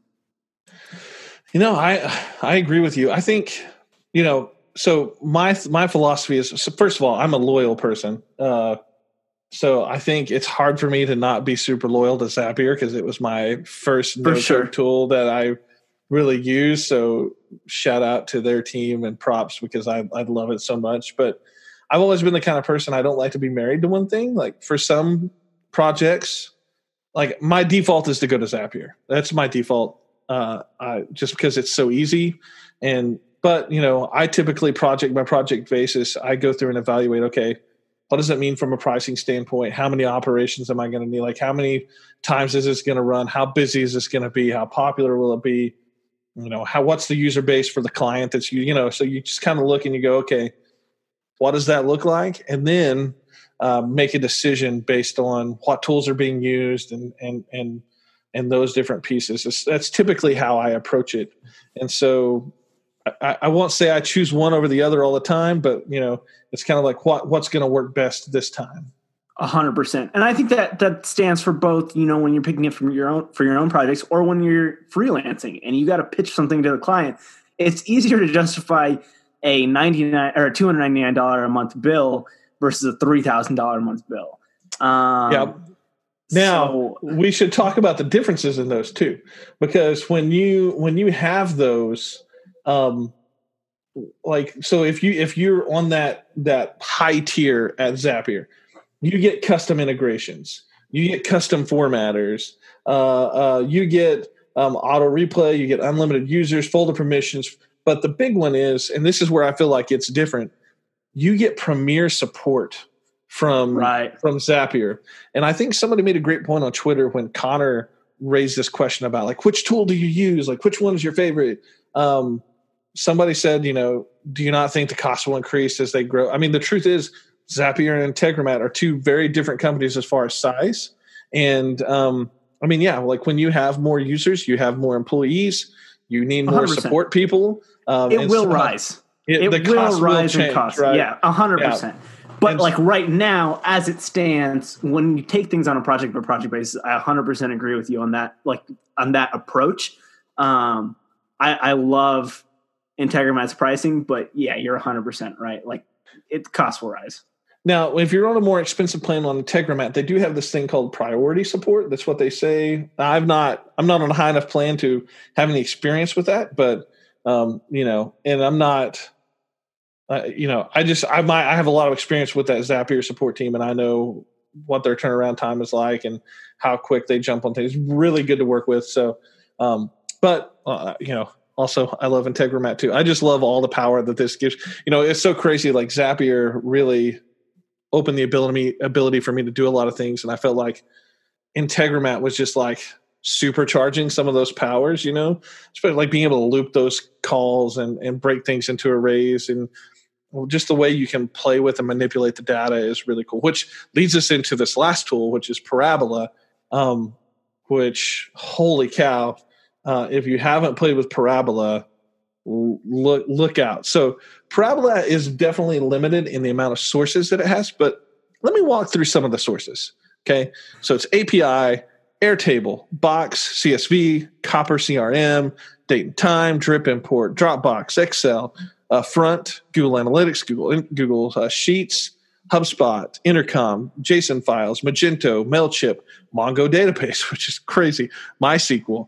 You know, I I agree with you. I think, you know, so my my philosophy is, so first of all, I'm a loyal person. Uh, so I think it's hard for me to not be super loyal to Zapier because it was my first no-code sure. tool that I really use. So shout out to their team and props because I I love it so much. But I've always been the kind of person, I don't like to be married to one thing. Like for some projects, like my default is to go to Zapier. That's my default, uh, I, just because it's so easy. And but you know, I typically project by project basis, I go through and evaluate. Okay, what does it mean from a pricing standpoint? How many operations am I going to need? Like how many times is this going to run? How busy is this going to be? How popular will it be? You know, how, what's the user base for the client that's you, you know, so you just kind of look and you go, okay, what does that look like? And then uh, make a decision based on what tools are being used and, and, and, and those different pieces. It's, that's typically how I approach it. And so I, I won't say I choose one over the other all the time, but you know, it's kind of like what, what's going to work best this time. A hundred percent. And I think that that stands for both, you know, when you're picking it from your own, for your own projects or when you're freelancing and you got to pitch something to the client. It's easier to justify a ninety-nine or a two hundred ninety-nine dollars a month bill versus a three thousand dollars a month bill. Um, yeah. Now so, we should talk about the differences in those too, because when you, when you have those, um, like, so if you, if you're on that, that high tier at Zapier, you get custom integrations. You get custom formatters. Uh, uh, you get um, auto replay. You get unlimited users, folder permissions. But the big one is, and this is where I feel like it's different, you get premier support from, right. from Zapier. And I think somebody made a great point on Twitter when Connor raised this question about, like, which tool do you use? Like, which one is your favorite? Um, somebody said, you know, do you not think the cost will increase as they grow? I mean, the truth is, Zapier and Integromat are two very different companies as far as size. And um, I mean, yeah, like when you have more users, you have more employees, you need more one hundred percent support people. Um, it will so rise. It, it the will cost rise will change, in cost. Right? Yeah, one hundred percent. Yeah. But and like right now, as it stands, when you take things on a project by project basis, I one hundred percent agree with you on that, like on that approach. Um, I, I love Integromat's pricing, but yeah, you're one hundred percent right. Like it cost will rise. Now, if you're on a more expensive plan on Integromat, they do have this thing called priority support. That's what they say. I've not, I'm not on a high enough plan to have any experience with that, but um, you know, and I'm not, uh, you know, I just, I might, I have a lot of experience with that Zapier support team, and I know what their turnaround time is like and how quick they jump on things. Really good to work with. So, um, but uh, you know, also I love Integromat too. I just love all the power that this gives. You know, it's so crazy. Like Zapier really opened the ability ability for me to do a lot of things. And I felt like Integromat was just like supercharging some of those powers, you know, especially like being able to loop those calls and, and break things into arrays. And just the way you can play with and manipulate the data is really cool, which leads us into this last tool, which is Parabola, um, which, holy cow, uh, if you haven't played with Parabola, look look out. So Parabola is definitely limited in the amount of sources that it has, but let me walk through some of the sources. Okay, so it's A P I, Airtable, Box, C S V, Copper C R M, Date and Time, Drip Import, Dropbox, Excel, uh, Front, Google Analytics, Google Google uh, Sheets, HubSpot, Intercom, JSON files, Magento, Mailchimp, Mongo Database, which is crazy, MySQL,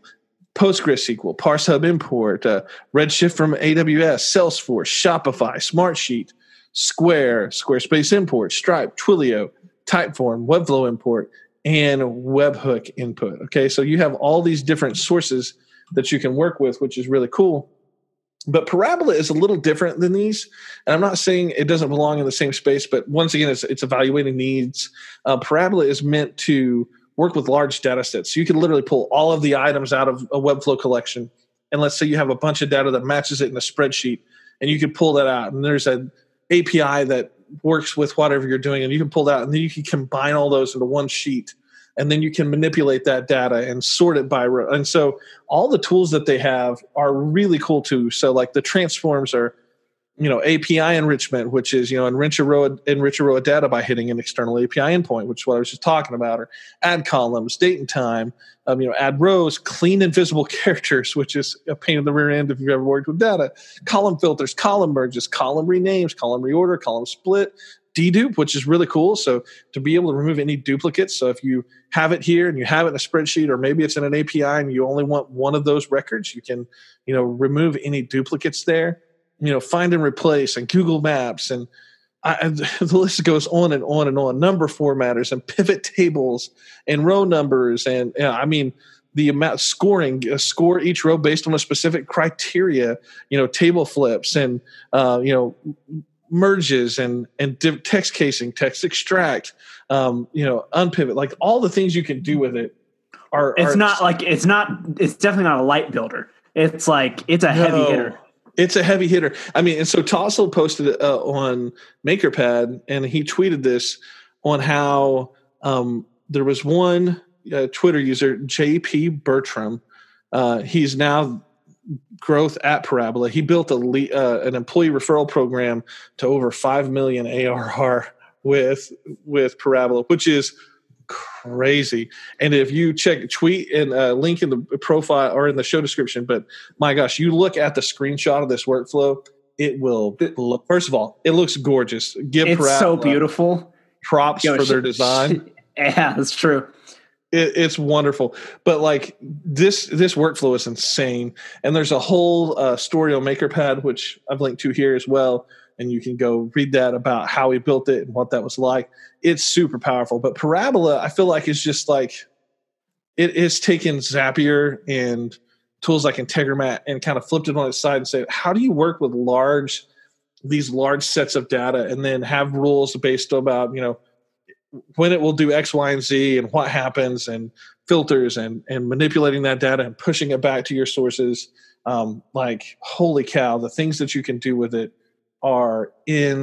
PostgreSQL, ParseHub import, uh, Redshift from A W S, Salesforce, Shopify, Smartsheet, Square, Squarespace import, Stripe, Twilio, Typeform, Webflow import, and Webhook input. Okay, so you have all these different sources that you can work with, which is really cool. But Parabola is a little different than these. And I'm not saying it doesn't belong in the same space, but once again, it's, it's evaluating needs. Uh, Parabola is meant to work with large data sets. So you can literally pull all of the items out of a Webflow collection. And let's say you have a bunch of data that matches it in a spreadsheet, and you can pull that out. And there's an A P I that works with whatever you're doing, and you can pull that out, and then you can combine all those into one sheet. And then you can manipulate that data and sort it by row. And so all the tools that they have are really cool too. So like the transforms are, you know, A P I enrichment, which is, you know, enrich a row, enrich a row of data by hitting an external A P I endpoint, which is what I was just talking about, or add columns, date and time, um, you know, add rows, clean invisible characters, which is a pain in the rear end if you've ever worked with data, column filters, column merges, column renames, column reorder, column split, dedupe, which is really cool. So to be able to remove any duplicates. So if you have it here and you have it in a spreadsheet, or maybe it's in an A P I and you only want one of those records, you can, you know, remove any duplicates there. You know, find and replace, and Google Maps, and, I, and the list goes on and on and on. Number formatters and pivot tables and row numbers, and you know, I mean the amount scoring, uh, score each row based on a specific criteria. You know, table flips and uh, you know merges and and div- text casing, text extract. Um, you know, unpivot, like all the things you can do with it. Are it's are, not like it's not. It's definitely not a light builder. It's like it's a no. heavy hitter. It's a heavy hitter. I mean, and so Tossel posted it uh, on MakerPad, and he tweeted this on how um, there was one uh, Twitter user, J P Bertram. Uh, he's now growth at Parabola. He built a le- uh, an employee referral program to over five million A R R with with Parabola, which is crazy. And if you check tweet and uh, link in the profile or in the show description, but my gosh, you look at the screenshot of this workflow, it will look, first of all, it looks gorgeous. Give it's Parabola so beautiful. Props Yo, for sh- their design. Yeah, that's true. It, it's wonderful. But like this, this workflow is insane. And there's a whole uh, story on MakerPad, which I've linked to here as well. And you can go read that about how he built it and what that was like. It's super powerful. But Parabola, I feel like, is just like, it is taken Zapier and tools like Integromat and kind of flipped it on its side and said, how do you work with large, these large sets of data, and then have rules based about, you know, when it will do X, Y, and Z, and what happens, and filters, and and manipulating that data and pushing it back to your sources. Um, like, holy cow, the things that you can do with it are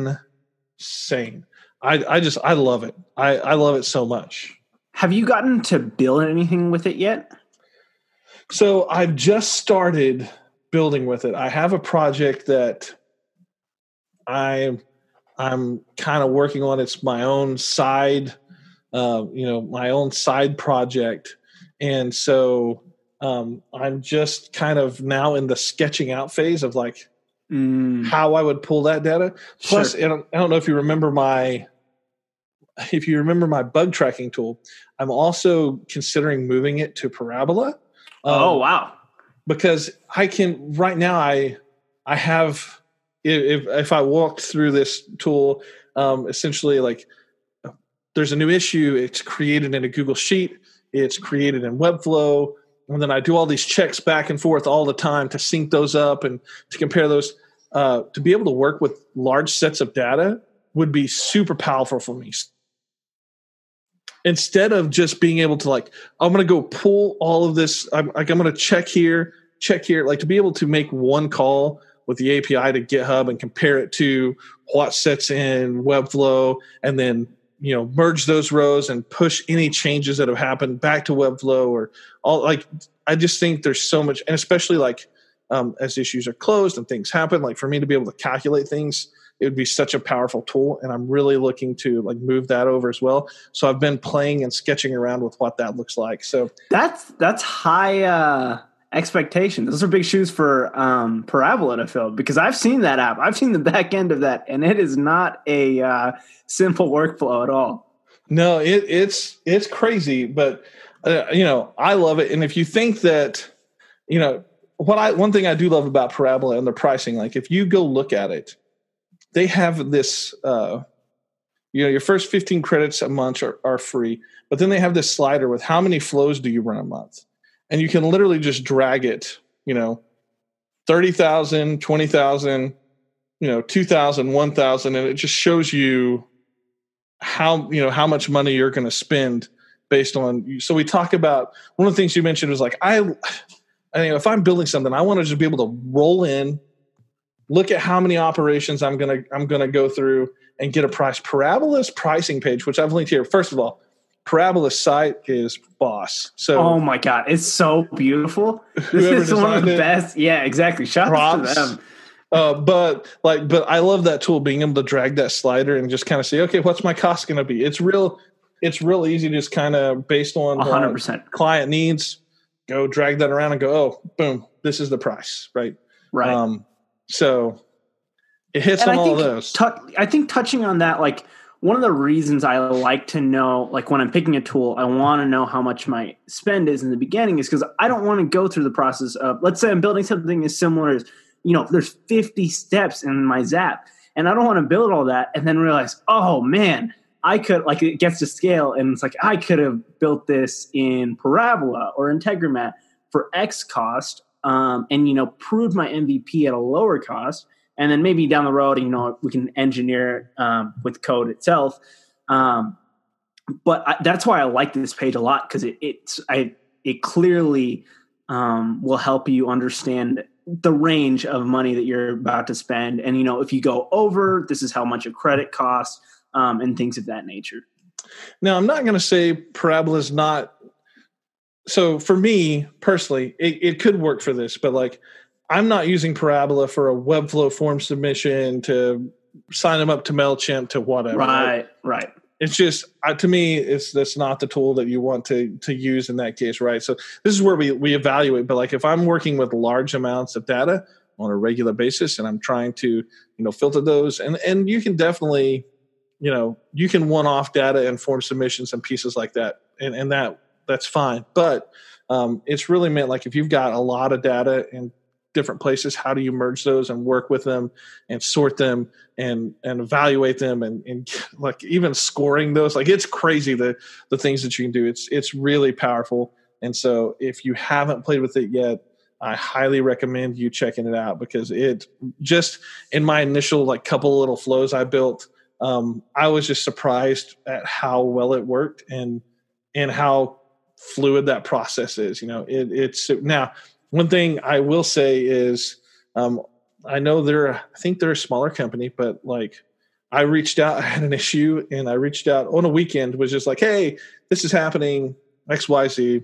insane. I, I just, I love it. I, I love it so much. Have you gotten to build anything with it yet? So I've just started building with it. I have a project that I'm, I'm kind of working on. It's my own side, uh, you know, my own side project. And so um, I'm just kind of now in the sketching out phase of like, Mm. how I would pull that data. Plus, sure. I, don't, I don't know if you remember my, if you remember my bug tracking tool, I'm also considering moving it to Parabola. Um, oh, wow. Because I can, right now I, I have, if, if I walked through this tool, um, essentially like there's a new issue, it's created in a Google Sheet, it's created in Webflow, and then I do all these checks back and forth all the time to sync those up and to compare those. Uh, to be able to work with large sets of data would be super powerful for me. Instead of just being able to like, I'm going to go pull all of this. I'm like, I'm going to check here, check here. Like to be able to make one call with the A P I to GitHub and compare it to what sets in Webflow, and then, you know, merge those rows and push any changes that have happened back to Webflow, or all. Like, I just think there's so much, and especially like um, as issues are closed and things happen, like for me to be able to calculate things, it would be such a powerful tool. And I'm really looking to like move that over as well. So I've been playing and sketching around with what that looks like. So that's, that's high uh, expectation. Those are big shoes for um, Parabola to fill, because I've seen that app. I've seen the back end of that, and it is not a uh, simple workflow at all. No, it, it's it's crazy, but uh, you know, I love it. And if you think that you know, what I one thing I do love about Parabola and the pricing, like if you go look at it, they have this, uh, you know, your first fifteen credits a month are, are free, but then they have this slider with how many flows do you run a month? And you can literally just drag it, you know, thirty thousand, twenty thousand, you know, two thousand, one thousand, and it just shows you how, you know, how much money you're going to spend based on. So we talk about, one of the things you mentioned was like, I, I mean, if I'm building something, I want to just be able to roll in, look at how many operations I'm going to, I'm going to go through and get a price. Parabola's pricing page, which I've linked here. First of all, Parabola's site is boss. So, oh my God, it's so beautiful. This is one of the it, best. Yeah, exactly. Shout out to them. Uh, but like, but I love that tool, being able to drag that slider and just kind of say, okay, what's my cost going to be? It's real, it's real easy, just kind of based on one hundred percent uh, client needs, go drag that around and go, oh, boom, this is the price, right? Right. Um, so it hits and on I all of those. Tu- I think touching on that, like one of the reasons I like to know, like when I'm picking a tool, I want to know how much my spend is in the beginning, is because I don't want to go through the process of, let's say I'm building something as similar as, you know, there's fifty steps in my Zap, and I don't want to build all that and then realize, oh man, I could, like, it gets to scale and it's like, I could have built this in Parabola or Integromat for X cost, um, and, you know, proved my M V P at a lower cost. And then maybe down the road, you know, we can engineer um, with code itself. Um, but I, that's why I like this page a lot, because it, it's, I, it clearly um, will help you understand the range of money that you're about to spend. And, you know, if you go over, this is how much a credit costs, um, and things of that nature. Now, I'm not going to say Parabola is not. So for me personally, it, it could work for this, but like, I'm not using Parabola for a Webflow form submission, to sign them up to MailChimp, to whatever. Right, right. right. It's just, uh, to me, it's that's not the tool that you want to to use in that case, right? So this is where we, we evaluate. But like if I'm working with large amounts of data on a regular basis and I'm trying to, you know, filter those, and, and you can definitely, you know, you can one-off data and form submissions and pieces like that, and, and that that's fine. But um, it's really meant like if you've got a lot of data in different places, how do you merge those and work with them and sort them and and evaluate them and, and like even scoring those, like it's crazy the the things that you can do. It's it's really powerful. And so if you haven't played with it yet, I highly recommend you checking it out, because it just, in my initial like couple little flows I built, um, I was just surprised at how well it worked and and how fluid that process is. You know, it, it's now. One thing I will say is, um, I know they're, I think they're a smaller company, but like I reached out, I had an issue and I reached out on a weekend, was just like, hey, this is happening, X Y Z.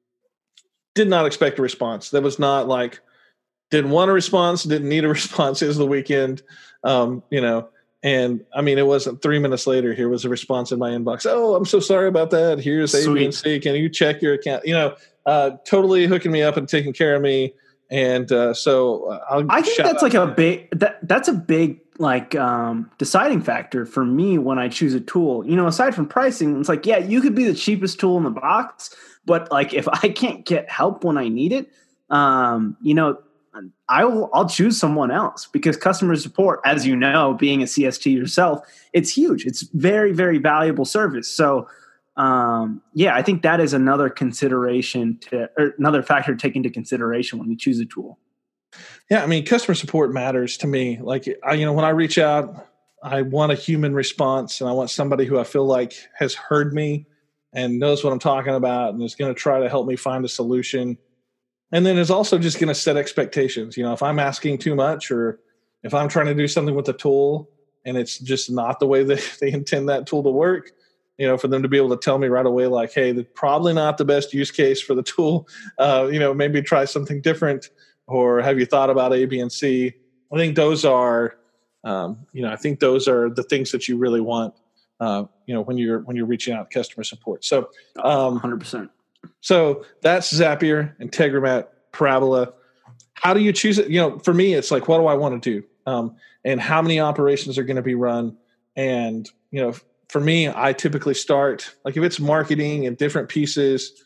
Did not expect a response. That was not like, didn't want a response, didn't need a response. It was the weekend, um, you know, and I mean, it wasn't three minutes later, here was a response in my inbox. Oh, I'm so sorry about that. Here's A, B, and C. Can you check your account? You know, Uh, totally hooking me up and taking care of me, and uh, so uh, I'll I think that's like a big that that's a big like um, deciding factor for me when I choose a tool. You know, aside from pricing, it's like, yeah, you could be the cheapest tool in the box, but like if I can't get help when I need it, um, you know, I'll I'll choose someone else, because customer support, as you know, being a C S T yourself, it's huge. It's very very valuable service. So. Um, yeah, I think that is another consideration to, or another factor to take into consideration when you choose a tool. Yeah. I mean, customer support matters to me. Like, I, you know, when I reach out, I want a human response, and I want somebody who I feel like has heard me and knows what I'm talking about and is going to try to help me find a solution. And then is also just going to set expectations. You know, if I'm asking too much, or if I'm trying to do something with the tool and it's just not the way that they intend that tool to work, you know, for them to be able to tell me right away, like, hey, that's probably not the best use case for the tool. Uh, you know, maybe try something different, or have you thought about A, B, and C? I think those are, um, you know, I think those are the things that you really want, uh, you know, when you're when you're reaching out to customer support. So, um, one hundred percent. So that's Zapier, Integromat, Parabola. How do you choose it? You know, for me, it's like, what do I want to do? Um, and how many operations are going to be run? And, you know, for me, I typically start, like if it's marketing and different pieces,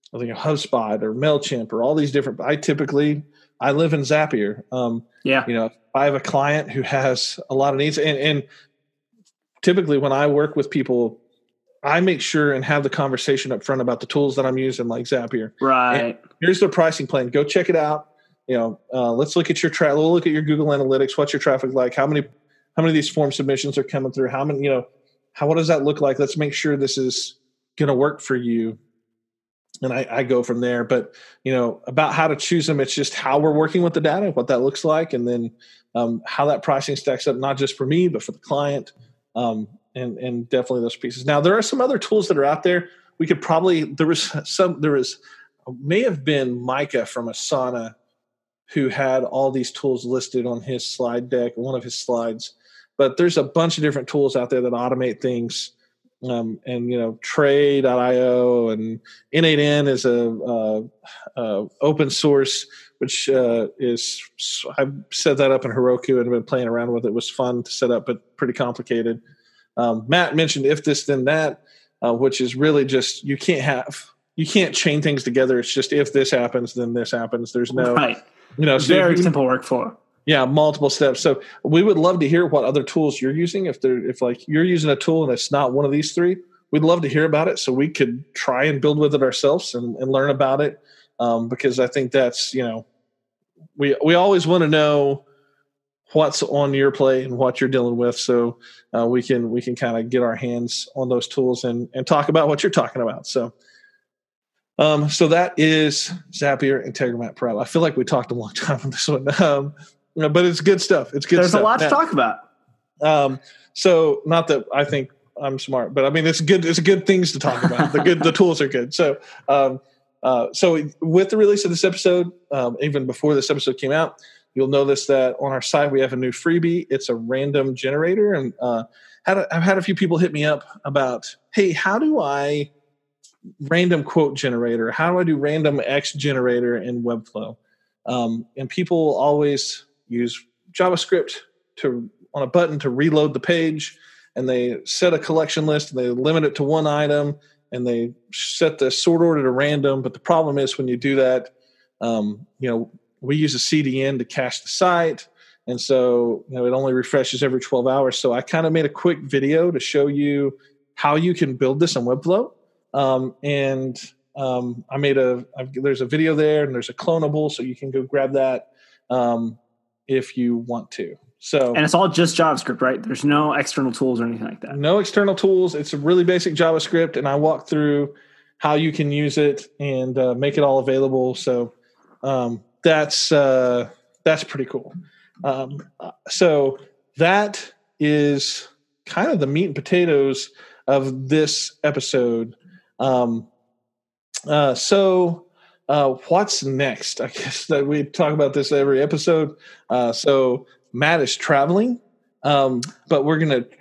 I think HubSpot or MailChimp or all these different. I typically I live in Zapier. Um, yeah, you know, I have a client who has a lot of needs, and, and typically when I work with people, I make sure and have the conversation up front about the tools that I'm using, like Zapier. Right. And here's their pricing plan. Go check it out. You know, uh, let's look at your tra- we'll look at your Google Analytics. What's your traffic like? How many how many of these form submissions are coming through? How many? You know, how what does that look like? Let's make sure this is going to work for you. And I, I go from there. But, you know, about how to choose them, it's just how we're working with the data, what that looks like, and then um, how that pricing stacks up, not just for me, but for the client, um, and, and definitely those pieces. Now, there are some other tools that are out there. We could probably, there was some, there was, may have been Micah from Asana who had all these tools listed on his slide deck, one of his slides. But there's a bunch of different tools out there that automate things. Um, and, you know, Tray dot io and N eight N is a, uh, uh, open source, which uh, is, I've set that up in Heroku and been playing around with it. It was fun to set up, but pretty complicated. Um, Matt mentioned If This Then That, uh, which is really just, you can't have, you can't chain things together. It's just if this happens, then this happens. There's no, right. you know, so very you, simple workflow. Yeah, multiple steps. So we would love to hear what other tools you're using. If they're if like you're using a tool and it's not one of these three, we'd love to hear about it so we could try and build with it ourselves and, and learn about it. Um, because I think that's, you know, we we always want to know what's on your plate and what you're dealing with, so uh, we can we can kind of get our hands on those tools and and talk about what you're talking about. So. Um, so that is Zapier Integromat Pro. I feel like we talked a long time on this one, um, you know, but it's good stuff. It's good There's stuff. a lot now, to talk about. Um, so not that I think I'm smart, but I mean, it's good. It's good things to talk about. The good, the tools are good. So, um, uh, so with the release of this episode, um, even before this episode came out, you'll notice that on our site, we have a new freebie. It's a random generator. And, uh, had a, I've had a few people hit me up about, hey, how do I random quote generator? How do I do random X generator in Webflow? Um, and people always use JavaScript to on a button to reload the page, and they set a collection list and they limit it to one item, and they set the sort order to random. But the problem is when you do that, um, you know, we use a C D N to cache the site, and so you know it only refreshes every twelve hours. So I kind of made a quick video to show you how you can build this in Webflow. Um, and um, I made a, I've, there's a video there and there's a clonable, so you can go grab that um, if you want to. So, and it's all just JavaScript, right? There's no external tools or anything like that. No external tools. It's a really basic JavaScript, and I walk through how you can use it and uh, make it all available. So um, that's uh, that's pretty cool. Um, so that is kind of the meat and potatoes of this episode. Um, uh, so, uh, what's next? I guess that we talk about this every episode. Uh, so Matt is traveling, um, but we're going to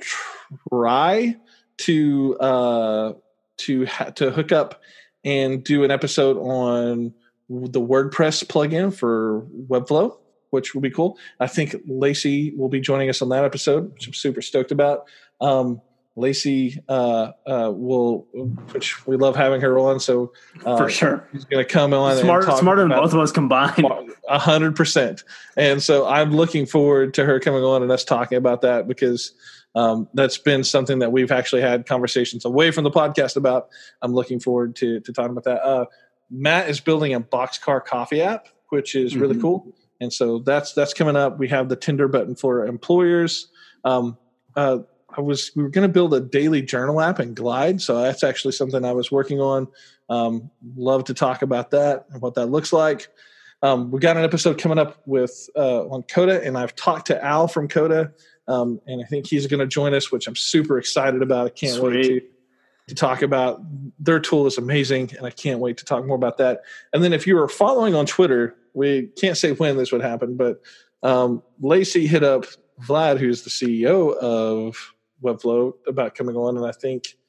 try to, uh, to, ha- to hook up and do an episode on the WordPress plugin for Webflow, which will be cool. I think Lacey will be joining us on that episode, which I'm super stoked about. Um, Lacey uh, uh, will, which we love having her on. So uh, for sure, she's going to come on. Smart, and talk smarter than about both of us combined. A hundred percent. And so I'm looking forward to her coming on and us talking about that, because um, that's been something that we've actually had conversations away from the podcast about. I'm looking forward to to talking about that. Uh, Matt is building a Boxcar Coffee app, which is really mm-hmm. cool. And so that's that's coming up. We have the Tinder button for employers. Um, uh, I was we were going to build a daily journal app in Glide, so that's actually something I was working on. Um, love to talk about that and what that looks like. Um, we got an episode coming up with uh, on Coda, and I've talked to Al from Coda, um, and I think he's going to join us, which I'm super excited about. I can't Sweet. wait to to talk about. Their tool is amazing, and I can't wait to talk more about that. And then if you were following on Twitter, we can't say when this would happen, but um, Lacey hit up Vlad, who's the C E O of Webflow, about coming on, and I think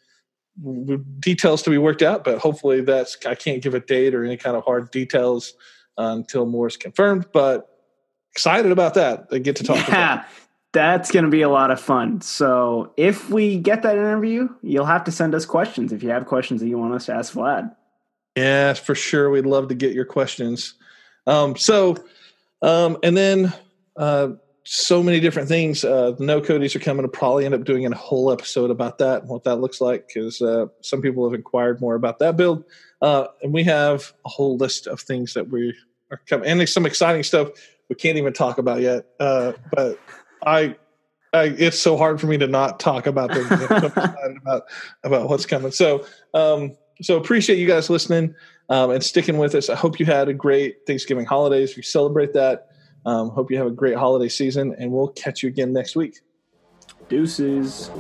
details to be worked out, but hopefully that's, I can't give a date or any kind of hard details uh, until more is confirmed, but excited about that. I get to talk yeah, about it. That's going to be a lot of fun. So if we get that interview, you'll have to send us questions if you have questions that you want us to ask Vlad. Yeah, for sure. We'd love to get your questions. Um, so, um, and then uh, so many different things. Uh, the no codies are coming to probably end up doing a whole episode about that and what that looks like, because uh, some people have inquired more about that build. Uh, and we have a whole list of things that we are coming, and there's some exciting stuff we can't even talk about yet. Uh, but I, I, it's so hard for me to not talk about them. I'm so excited about, about what's coming. So, um, so appreciate you guys listening um, and sticking with us. I hope you had a great Thanksgiving holidays. If you celebrate that, um, hope you have a great holiday season, and we'll catch you again next week. Deuces.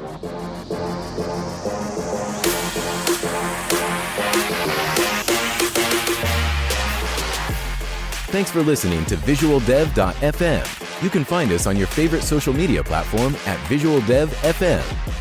Thanks for listening to visual dev dot f m. You can find us on your favorite social media platform at Visual Dev F M.